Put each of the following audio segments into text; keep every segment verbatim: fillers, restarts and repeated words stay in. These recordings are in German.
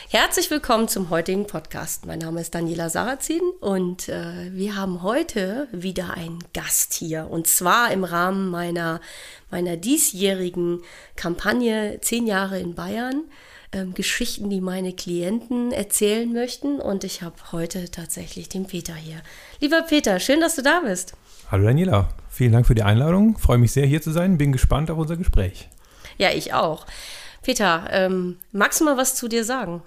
Herzlich willkommen zum heutigen Podcast. Mein Name ist Daniela Sarrazin und äh, wir haben heute wieder einen Gast hier. Und zwar im Rahmen meiner, meiner diesjährigen Kampagne zehn Jahre in Bayern. Ähm, Geschichten, die meine Klienten erzählen möchten. Und ich habe heute tatsächlich den Peter hier. Lieber Peter, schön, dass du da bist. Hallo Daniela, vielen Dank für die Einladung. Freue mich sehr, hier zu sein. Bin gespannt auf unser Gespräch. Ja, ich auch. Peter, ähm, magst du mal was zu dir sagen?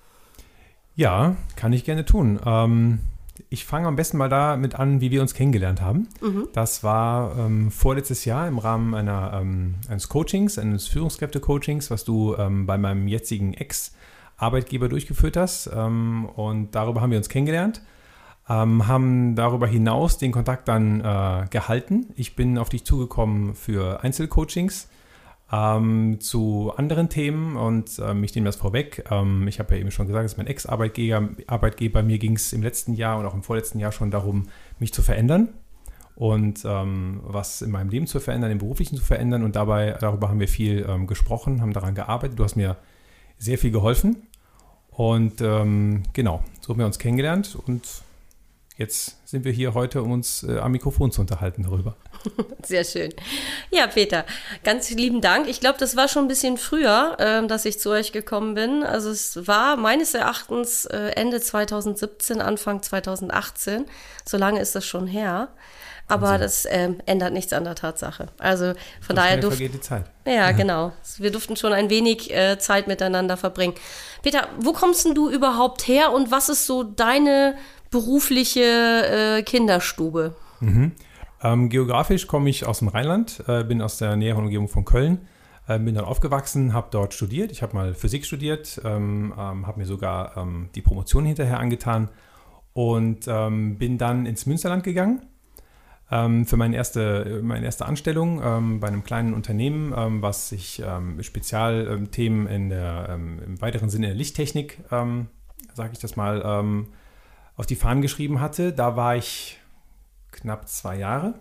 Ja, kann ich gerne tun. Ähm, ich fange am besten mal damit an, wie wir uns kennengelernt haben. Mhm. Das war ähm, vorletztes Jahr im Rahmen einer, ähm, eines Coachings, eines Führungskräfte-Coachings, was du ähm, bei meinem jetzigen Ex-Arbeitgeber durchgeführt hast. Ähm, und darüber haben wir uns kennengelernt, ähm, haben darüber hinaus den Kontakt dann äh, gehalten. Ich bin auf dich zugekommen für Einzelcoachings. Ähm, zu anderen Themen und ähm, ich nehme das vorweg. Ähm, ich habe ja eben schon gesagt, das ist mein Ex-Arbeitgeber. Arbeitgeber. Mir ging es im letzten Jahr und auch im vorletzten Jahr schon darum, mich zu verändern und ähm, was in meinem Leben zu verändern, im Beruflichen zu verändern. Und dabei, darüber haben wir viel ähm, gesprochen, haben daran gearbeitet. Du hast mir sehr viel geholfen und ähm, genau, so haben wir uns kennengelernt und jetzt sind wir hier heute, um uns äh, am Mikrofon zu unterhalten darüber. Sehr schön. Ja, Peter, ganz lieben Dank. Ich glaube, das war schon ein bisschen früher, äh, dass ich zu euch gekommen bin. Also es war meines Erachtens äh, Ende zwanzig siebzehn, Anfang zwanzig achtzehn. So lange ist das schon her. Aber also, das äh, ändert nichts an der Tatsache. Also von daher durften vergeht die Zeit. Ja, ja, genau. Wir durften schon ein wenig äh, Zeit miteinander verbringen. Peter, wo kommst denn du überhaupt her und was ist so deine berufliche äh, Kinderstube? Mhm. Ähm, geografisch komme ich aus dem Rheinland, äh, bin aus der näheren Umgebung von Köln, äh, bin dann aufgewachsen, habe dort studiert. Ich habe mal Physik studiert, ähm, ähm, habe mir sogar ähm, die Promotion hinterher angetan und ähm, bin dann ins Münsterland gegangen ähm, für meine erste, meine erste Anstellung ähm, bei einem kleinen Unternehmen, ähm, was sich ähm, Spezialthemen in der, ähm, im weiteren Sinne der Lichttechnik, ähm, sage ich das mal, ähm, auf die Fahnen geschrieben hatte. Da war ich knapp zwei Jahre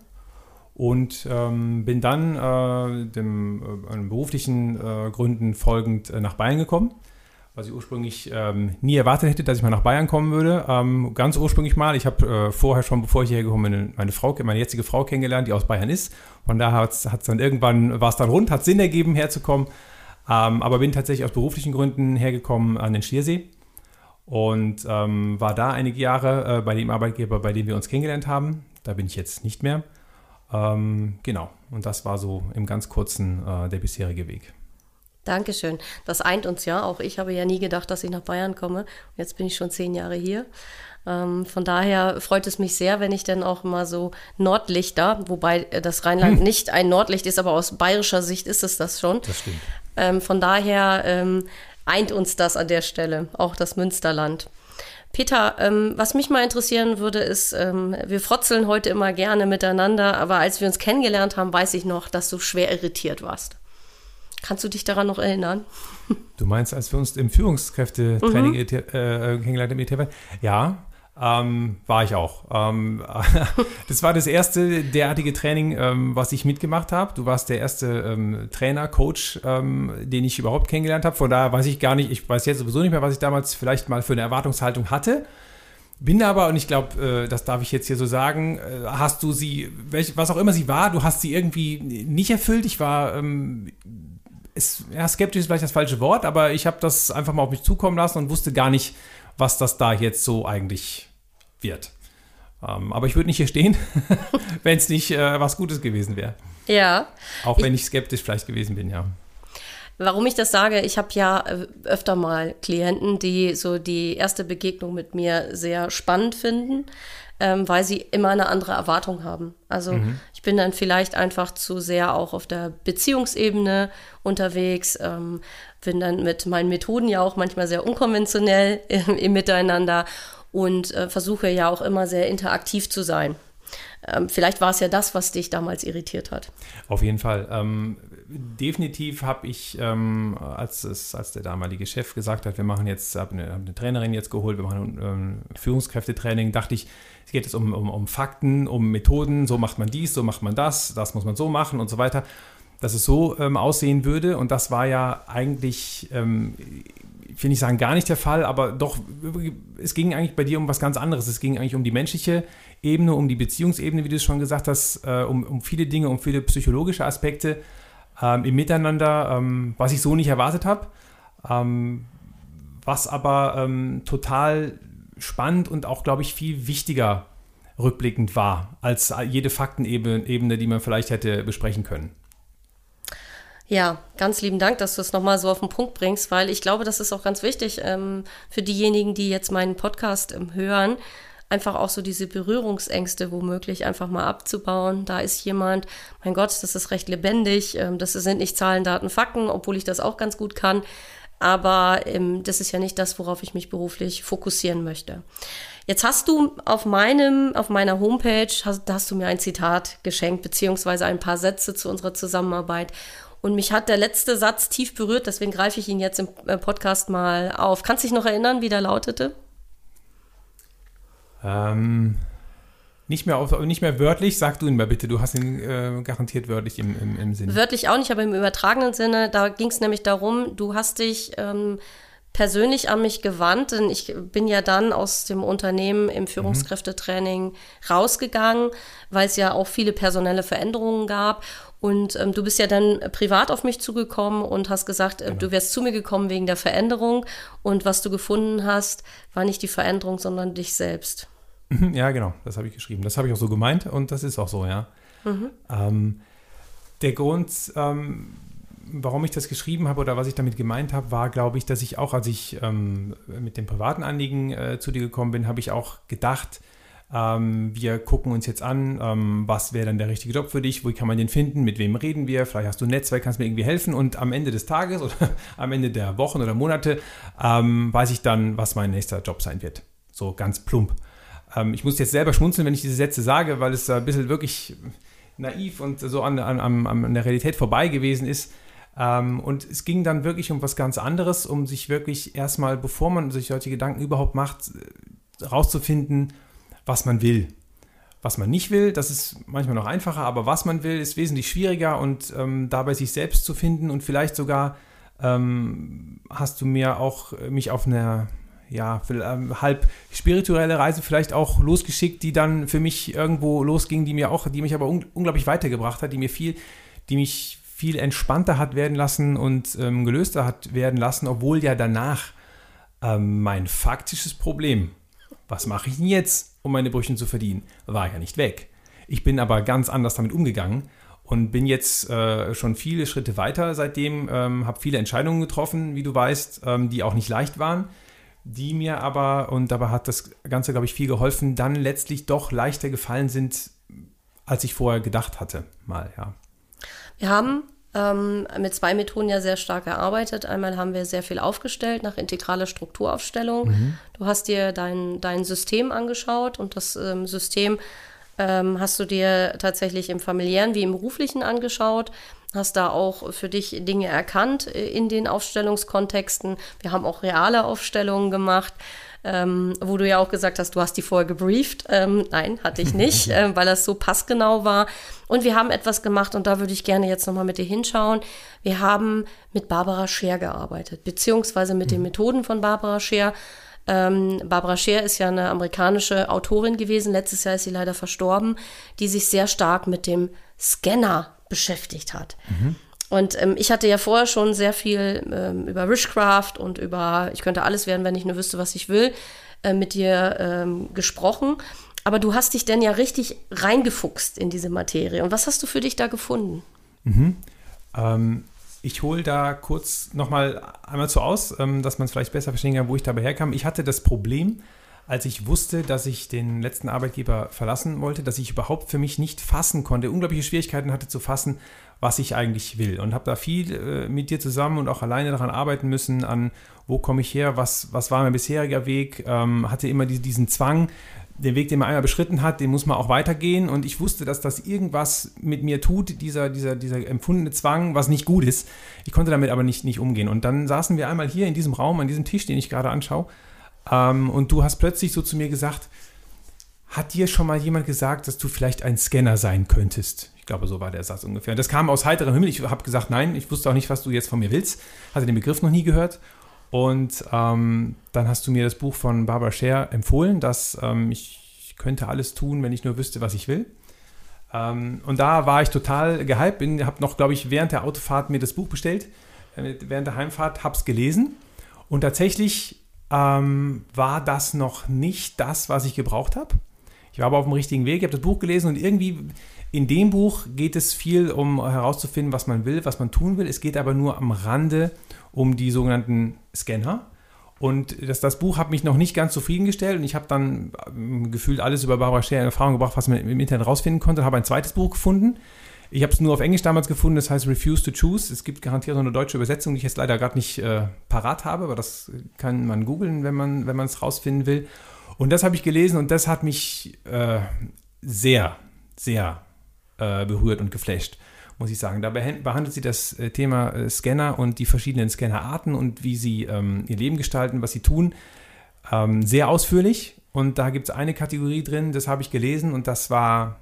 und ähm, bin dann äh, dem äh, beruflichen äh, Gründen folgend äh, nach Bayern gekommen, was ich ursprünglich ähm, nie erwartet hätte, dass ich mal nach Bayern kommen würde. Ähm, ganz ursprünglich mal. Ich habe äh, vorher schon, bevor ich hierher gekommen bin, meine Frau, meine jetzige Frau kennengelernt, die aus Bayern ist. Von daher hat es dann irgendwann, war es dann rund, hat Sinn ergeben, herzukommen. Ähm, aber bin tatsächlich aus beruflichen Gründen hergekommen an den Schliersee. Und ähm, war da einige Jahre äh, bei dem Arbeitgeber, bei dem wir uns kennengelernt haben. Da bin ich jetzt nicht mehr. Ähm, genau, und das war so im ganz kurzen äh, der bisherige Weg. Dankeschön. Das eint uns ja. Auch ich habe ja nie gedacht, dass ich nach Bayern komme. Und jetzt bin ich schon zehn Jahre hier. Ähm, von daher freut es mich sehr, wenn ich dann auch mal so Nordlichter, wobei das Rheinland hm. nicht ein Nordlicht ist, aber aus bayerischer Sicht ist es das schon. Das stimmt. Ähm, von daher ähm, eint uns das an der Stelle, auch das Münsterland. Peter, ähm, was mich mal interessieren würde, ist, ähm, wir frotzeln heute immer gerne miteinander, aber als wir uns kennengelernt haben, weiß ich noch, dass du schwer irritiert warst. Kannst du dich daran noch erinnern? Du meinst, als wir uns im Führungskräftetraining mhm. äh, kennengelernt haben? E T F? Ja. Ähm, war ich auch. Ähm, das war das erste derartige Training, ähm, was ich mitgemacht habe. Du warst der erste ähm, Trainer, Coach, ähm, den ich überhaupt kennengelernt habe. Von daher weiß ich gar nicht, ich weiß jetzt sowieso nicht mehr, was ich damals vielleicht mal für eine Erwartungshaltung hatte. Bin aber, und ich glaube, äh, das darf ich jetzt hier so sagen, äh, hast du sie, welch, was auch immer sie war, du hast sie irgendwie nicht erfüllt. Ich war, ähm, ist, ja, skeptisch ist vielleicht das falsche Wort, aber ich habe das einfach mal auf mich zukommen lassen und wusste gar nicht, was das da jetzt so eigentlich wird. Ähm, aber ich würde nicht hier stehen, wenn es nicht äh, was Gutes gewesen wäre. Ja. Auch wenn ich, ich skeptisch vielleicht gewesen bin, ja. Warum ich das sage, ich habe ja öfter mal Klienten, die so die erste Begegnung mit mir sehr spannend finden, ähm, weil sie immer eine andere Erwartung haben. Also mhm. ich bin dann vielleicht einfach zu sehr auch auf der Beziehungsebene unterwegs, ähm, bin dann mit meinen Methoden ja auch manchmal sehr unkonventionell im, im Miteinander und äh, versuche ja auch immer sehr interaktiv zu sein. Ähm, vielleicht war es ja das, was dich damals irritiert hat. Auf jeden Fall. Ähm, definitiv habe ich, ähm, als, es, als der damalige Chef gesagt hat, wir machen jetzt, habe eine, hab eine Trainerin jetzt geholt, wir machen ähm, Führungskräftetraining, dachte ich, es geht jetzt um, um, um Fakten, um Methoden, so macht man dies, so macht man das, das muss man so machen und so weiter, dass es so ähm, aussehen würde. Und das war ja eigentlich, ähm, ich will nicht sagen gar nicht der Fall, aber doch, es ging eigentlich bei dir um was ganz anderes. Es ging eigentlich um die menschliche Ebene, um die Beziehungsebene, wie du es schon gesagt hast, äh, um, um viele Dinge, um viele psychologische Aspekte ähm, im Miteinander, ähm, was ich so nicht erwartet habe, ähm, was aber ähm, total spannend und auch, glaube ich, viel wichtiger rückblickend war, als jede Faktenebene, die man vielleicht hätte besprechen können. Ja, ganz lieben Dank, dass du es nochmal so auf den Punkt bringst, weil ich glaube, das ist auch ganz wichtig ähm, für diejenigen, die jetzt meinen Podcast ähm, hören, einfach auch so diese Berührungsängste womöglich einfach mal abzubauen. Da ist jemand, mein Gott, das ist recht lebendig, ähm, das sind nicht Zahlen, Daten, Fakten, obwohl ich das auch ganz gut kann, aber ähm, das ist ja nicht das, worauf ich mich beruflich fokussieren möchte. Jetzt hast du auf meinem, auf meiner Homepage, hast, da hast du mir ein Zitat geschenkt, beziehungsweise ein paar Sätze zu unserer Zusammenarbeit. Und mich hat der letzte Satz tief berührt, deswegen greife ich ihn jetzt im Podcast mal auf. Kannst du dich noch erinnern, wie der lautete? Ähm, nicht mehr, auf, nicht mehr wörtlich, sag du ihn mal bitte. Du hast ihn äh, garantiert wörtlich im, im, im Sinne. Wörtlich auch nicht, aber im übertragenen Sinne. Da ging es nämlich darum, du hast dich ähm, persönlich an mich gewandt, denn ich bin ja dann aus dem Unternehmen im Führungskräftetraining mhm. rausgegangen, weil es ja auch viele personelle Veränderungen gab. Und ähm, du bist ja dann privat auf mich zugekommen und hast gesagt, äh, genau. du wärst zu mir gekommen wegen der Veränderung. Und was du gefunden hast, war nicht die Veränderung, sondern dich selbst. Ja, genau, das habe ich geschrieben. Das habe ich auch so gemeint und das ist auch so, ja. Mhm. Ähm, der Grund, ähm, warum ich das geschrieben habe oder was ich damit gemeint habe, war, glaube ich, dass ich auch, als ich ähm, mit dem privaten Anliegen äh, zu dir gekommen bin, habe ich auch gedacht, ähm, wir gucken uns jetzt an, ähm, was wäre dann der richtige Job für dich, wo kann man den finden, mit wem reden wir, vielleicht hast du ein Netzwerk, kannst mir irgendwie helfen und am Ende des Tages oder am Ende der Wochen oder Monate ähm, weiß ich dann, was mein nächster Job sein wird. So ganz plump. Ähm, ich muss jetzt selber schmunzeln, wenn ich diese Sätze sage, weil es ein bisschen wirklich naiv und so an, an, an der Realität vorbei gewesen ist. Ähm, und es ging dann wirklich um was ganz anderes, um sich wirklich erstmal, bevor man sich solche Gedanken überhaupt macht, rauszufinden, was man will. Was man nicht will, das ist manchmal noch einfacher, aber was man will, ist wesentlich schwieriger und ähm, dabei sich selbst zu finden und vielleicht sogar ähm, hast du mir auch mich auf eine ja, halb spirituelle Reise vielleicht auch losgeschickt, die dann für mich irgendwo losging, die mir auch, die mich aber un- unglaublich weitergebracht hat, die mir viel, die mich viel entspannter hat werden lassen und ähm, gelöster hat werden lassen, obwohl ja danach ähm, mein faktisches Problem, was mache ich denn jetzt, um meine Brötchen zu verdienen, war ja nicht weg. Ich bin aber ganz anders damit umgegangen und bin jetzt äh, schon viele Schritte weiter seitdem, ähm, habe viele Entscheidungen getroffen, wie du weißt, ähm, die auch nicht leicht waren, die mir aber, und dabei hat das Ganze, glaube ich, viel geholfen, dann letztlich doch leichter gefallen sind, als ich vorher gedacht hatte, mal, ja. Wir haben ähm, mit zwei Methoden ja sehr stark gearbeitet. Einmal haben wir sehr viel aufgestellt nach integraler Strukturaufstellung. Mhm. Du hast dir dein, dein System angeschaut und das ähm, System ähm, hast du dir tatsächlich im familiären wie im beruflichen angeschaut. Hast da auch für dich Dinge erkannt in den Aufstellungskontexten. Wir haben auch reale Aufstellungen gemacht, ähm, wo du ja auch gesagt hast, du hast die vorher gebrieft. Ähm, nein, hatte ich nicht, äh, weil das so passgenau war. Und wir haben etwas gemacht und da würde ich gerne jetzt nochmal mit dir hinschauen. Wir haben mit Barbara Scher gearbeitet, beziehungsweise mit den Methoden von Barbara Scher. Ähm, Barbara Scher ist ja eine amerikanische Autorin gewesen, letztes Jahr ist sie leider verstorben, die sich sehr stark mit dem Scanner beschäftigt hat. Mhm. Und ähm, ich hatte ja vorher schon sehr viel ähm, über Wishcraft und über, ich könnte alles werden, wenn ich nur wüsste, was ich will, äh, mit dir ähm, gesprochen. Aber du hast dich denn ja richtig reingefuchst in diese Materie. Und was hast du für dich da gefunden? Mhm. Ähm, ich hole da kurz nochmal einmal so aus, ähm, dass man es vielleicht besser verstehen kann, wo ich dabei herkam. Ich hatte das Problem, als ich wusste, dass ich den letzten Arbeitgeber verlassen wollte, dass ich überhaupt für mich nicht fassen konnte, unglaubliche Schwierigkeiten hatte zu fassen, was ich eigentlich will. Und habe da viel äh, mit dir zusammen und auch alleine daran arbeiten müssen, an wo komme ich her, was, was war mein bisheriger Weg, ähm, hatte immer die, diesen Zwang, den Weg, den man einmal beschritten hat, den muss man auch weitergehen. Und ich wusste, dass das irgendwas mit mir tut, dieser, dieser, dieser empfundene Zwang, was nicht gut ist. Ich konnte damit aber nicht, nicht umgehen. Und dann saßen wir einmal hier in diesem Raum, an diesem Tisch, den ich gerade anschaue, Ähm, und du hast plötzlich so zu mir gesagt, hat dir schon mal jemand gesagt, dass du vielleicht ein Scanner sein könntest? Ich glaube, so war der Satz ungefähr. Und das kam aus heiterem Himmel. Ich habe gesagt, nein, ich wusste auch nicht, was du jetzt von mir willst. Hatte den Begriff noch nie gehört. Und ähm, dann hast du mir das Buch von Barbara Scher empfohlen, dass ähm, ich könnte alles tun, wenn ich nur wüsste, was ich will. Ähm, und da war ich total gehypt, habe noch, glaube ich, während der Autofahrt mir das Buch bestellt, äh, während der Heimfahrt, habe es gelesen. Und tatsächlich ähm, war das noch nicht das, was ich gebraucht habe. Ich war aber auf dem richtigen Weg, ich habe das Buch gelesen und irgendwie in dem Buch geht es viel um herauszufinden, was man will, was man tun will. Es geht aber nur am Rande um die sogenannten Scanner. Und das, das Buch hat mich noch nicht ganz zufriedengestellt und ich habe dann gefühlt alles über Barbara Scher in Erfahrung gebracht, was man im Internet rausfinden konnte. Habe ein zweites Buch gefunden. Ich habe es nur auf Englisch damals gefunden, das heißt Refuse to Choose. Es gibt garantiert noch eine deutsche Übersetzung, die ich jetzt leider gerade nicht äh, parat habe, aber das kann man googeln, wenn man wenn man es rausfinden will. Und das habe ich gelesen und das hat mich äh, sehr, sehr äh, berührt und geflasht, muss ich sagen. Dabei behandelt sie das äh, Thema äh, Scanner und die verschiedenen Scannerarten und wie sie ähm, ihr Leben gestalten, was sie tun, ähm, sehr ausführlich. Und da gibt es eine Kategorie drin, das habe ich gelesen und das war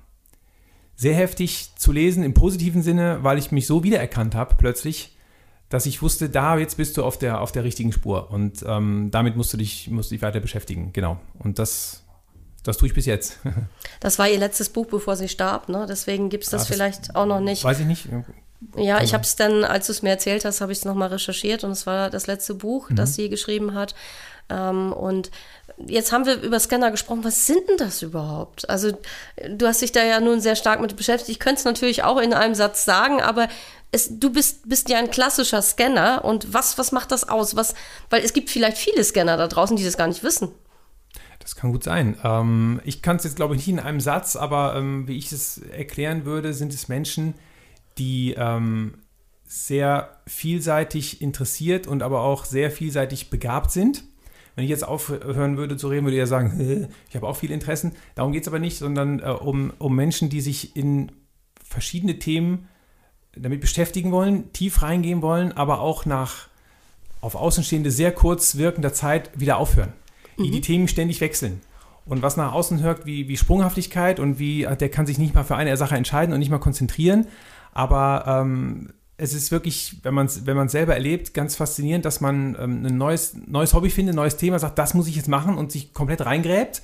sehr heftig zu lesen im positiven Sinne, weil ich mich so wiedererkannt habe plötzlich, dass ich wusste, da jetzt bist du auf der, auf der richtigen Spur und ähm, damit musst du dich, musst du dich weiter beschäftigen, genau. Und das, das tue ich bis jetzt. Das war ihr letztes Buch, bevor sie starb, ne? Deswegen gibt es das, ja, das vielleicht auch noch nicht. Weiß ich nicht. Ja, Kann ich habe es dann, als du es mir erzählt hast, habe ich es nochmal recherchiert und es war das letzte Buch, mhm. das sie geschrieben hat. Ähm, und jetzt haben wir über Scanner gesprochen. Was sind denn das überhaupt? Also du hast dich da ja nun sehr stark mit beschäftigt. Ich könnte es natürlich auch in einem Satz sagen, aber es, du bist, bist ja ein klassischer Scanner. Und was, was macht das aus? Was, weil es gibt vielleicht viele Scanner da draußen, die das gar nicht wissen. Das kann gut sein. Ähm, ich kann es jetzt, glaube ich, nicht in einem Satz, aber ähm, wie ich es erklären würde, sind es Menschen, die ähm, sehr vielseitig interessiert und aber auch sehr vielseitig begabt sind. Wenn ich jetzt aufhören würde zu reden, würde ich ja sagen, ich habe auch viele Interessen. Darum geht es aber nicht, sondern äh, um, um Menschen, die sich in verschiedene Themen damit beschäftigen wollen, tief reingehen wollen, aber auch nach auf Außenstehende sehr kurz wirkender Zeit wieder aufhören. Mhm. Die die Themen ständig wechseln. Und was nach außen hört, wie, wie Sprunghaftigkeit und wie, der kann sich nicht mal für eine Sache entscheiden und nicht mal konzentrieren. Aber ähm, es ist wirklich, wenn man es wenn man selber erlebt, ganz faszinierend, dass man ähm, ein neues, neues Hobby findet, ein neues Thema, sagt, das muss ich jetzt machen und sich komplett reingräbt.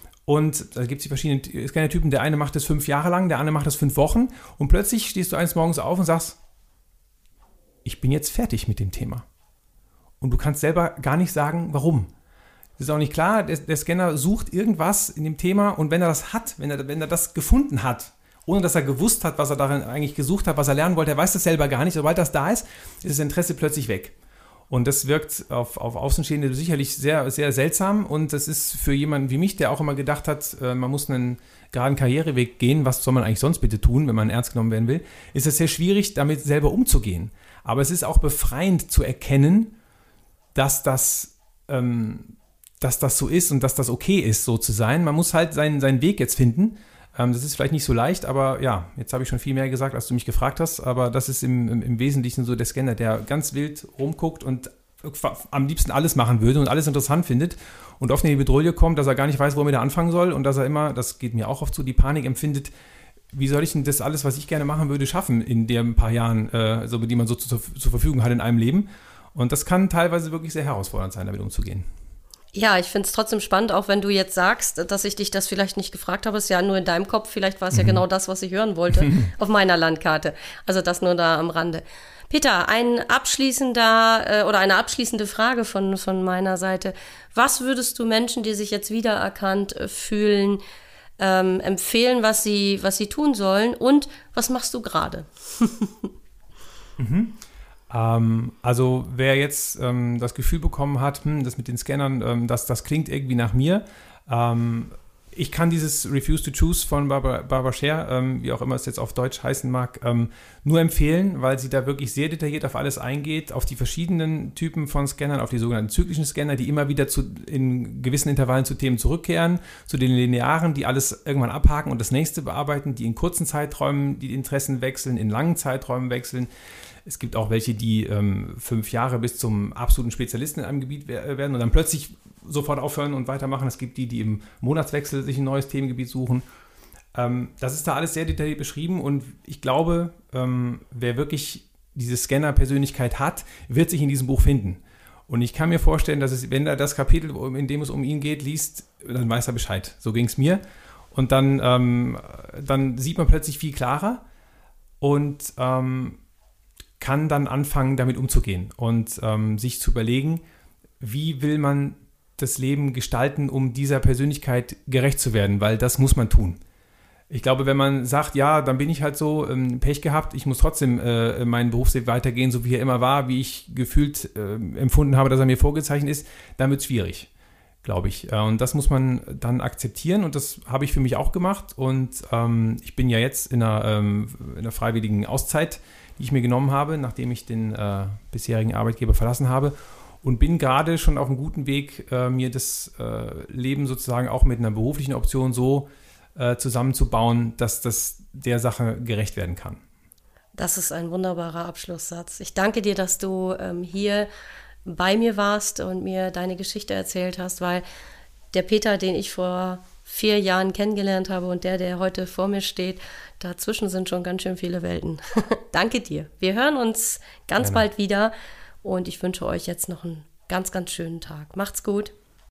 Und da gibt es die verschiedenen Scanner-Typen. Der eine macht das fünf Jahre lang, der andere macht das fünf Wochen. Und plötzlich stehst du eines Morgens auf und sagst, ich bin jetzt fertig mit dem Thema. Und du kannst selber gar nicht sagen, warum. Das ist auch nicht klar, der, der Scanner sucht irgendwas in dem Thema und wenn er das hat, wenn er, wenn er das gefunden hat, ohne dass er gewusst hat, was er darin eigentlich gesucht hat, was er lernen wollte, er weiß das selber gar nicht. Sobald das da ist, ist das Interesse plötzlich weg. Und das wirkt auf, auf Außenstehende sicherlich sehr, sehr seltsam. Und das ist für jemanden wie mich, der auch immer gedacht hat, man muss einen geraden Karriereweg gehen, was soll man eigentlich sonst bitte tun, wenn man ernst genommen werden will, ist es sehr schwierig, damit selber umzugehen. Aber es ist auch befreiend zu erkennen, dass das, ähm, dass das so ist und dass das okay ist, so zu sein. Man muss halt seinen, seinen Weg jetzt finden. Das ist vielleicht nicht so leicht, aber ja, jetzt habe ich schon viel mehr gesagt, als du mich gefragt hast, aber das ist im, im, im Wesentlichen so der Scanner, der ganz wild rumguckt und am liebsten alles machen würde und alles interessant findet und oft in die Bedrohung kommt, dass er gar nicht weiß, wo er da anfangen soll und dass er immer, das geht mir auch oft so, die Panik empfindet, wie soll ich denn das alles, was ich gerne machen würde, schaffen in den paar Jahren, äh, so, die man so zu, zur Verfügung hat in einem Leben. Und das kann teilweise wirklich sehr herausfordernd sein, damit umzugehen. Ja, ich finde es trotzdem spannend, auch wenn du jetzt sagst, dass ich dich das vielleicht nicht gefragt habe. Es ist ja nur in deinem Kopf, vielleicht war es mhm. ja genau das, was ich hören wollte auf meiner Landkarte. Also das nur da am Rande. Peter, ein abschließender äh, oder eine abschließende Frage von, von meiner Seite. Was würdest du Menschen, die sich jetzt wiedererkannt äh, fühlen, ähm, empfehlen, was sie, was sie tun sollen und was machst du gerade? mhm. Ähm, also wer jetzt ähm, das Gefühl bekommen hat, hm, das mit den Scannern, ähm, das, das klingt irgendwie nach mir. Ähm, ich kann dieses Refuse to Choose von Barbara, Barbara Scher, ähm, wie auch immer es jetzt auf Deutsch heißen mag, ähm, nur empfehlen, weil sie da wirklich sehr detailliert auf alles eingeht, auf die verschiedenen Typen von Scannern, auf die sogenannten zyklischen Scanner, die immer wieder zu, in gewissen Intervallen zu Themen zurückkehren, zu den linearen, die alles irgendwann abhaken und das nächste bearbeiten, die in kurzen Zeiträumen die Interessen wechseln, in langen Zeiträumen wechseln. Es gibt auch welche, die ähm, fünf Jahre bis zum absoluten Spezialisten in einem Gebiet werden und dann plötzlich sofort aufhören und weitermachen. Es gibt die, die im Monatswechsel sich ein neues Themengebiet suchen. Ähm, das ist da alles sehr detailliert beschrieben und ich glaube, ähm, wer wirklich diese Scanner-Persönlichkeit hat, wird sich in diesem Buch finden. Und ich kann mir vorstellen, dass es, wenn er das Kapitel, in dem es um ihn geht, liest, dann weiß er Bescheid. So ging es mir. Und dann, ähm, dann sieht man plötzlich viel klarer und ähm, kann dann anfangen, damit umzugehen und ähm, sich zu überlegen, wie will man das Leben gestalten, um dieser Persönlichkeit gerecht zu werden, weil das muss man tun. Ich glaube, wenn man sagt, ja, dann bin ich halt so, ähm, Pech gehabt, ich muss trotzdem äh, meinen Berufsweg weitergehen, so wie er immer war, wie ich gefühlt äh, empfunden habe, dass er mir vorgezeichnet ist, dann wird es schwierig, glaube ich. Äh, und das muss man dann akzeptieren und das habe ich für mich auch gemacht und ähm, ich bin ja jetzt in einer, ähm, in einer freiwilligen Auszeit, die ich mir genommen habe, nachdem ich den äh, bisherigen Arbeitgeber verlassen habe und bin gerade schon auf einem guten Weg, äh, mir das äh, Leben sozusagen auch mit einer beruflichen Option so äh, zusammenzubauen, dass das der Sache gerecht werden kann. Das ist ein wunderbarer Abschlusssatz. Ich danke dir, dass du ähm, hier bei mir warst und mir deine Geschichte erzählt hast, weil der Peter, den ich vor vier Jahren kennengelernt habe und der, der heute vor mir steht, dazwischen sind schon ganz schön viele Welten. Danke dir. Wir hören uns ganz Gerne. bald wieder und ich wünsche euch jetzt noch einen ganz, ganz schönen Tag. Macht's gut.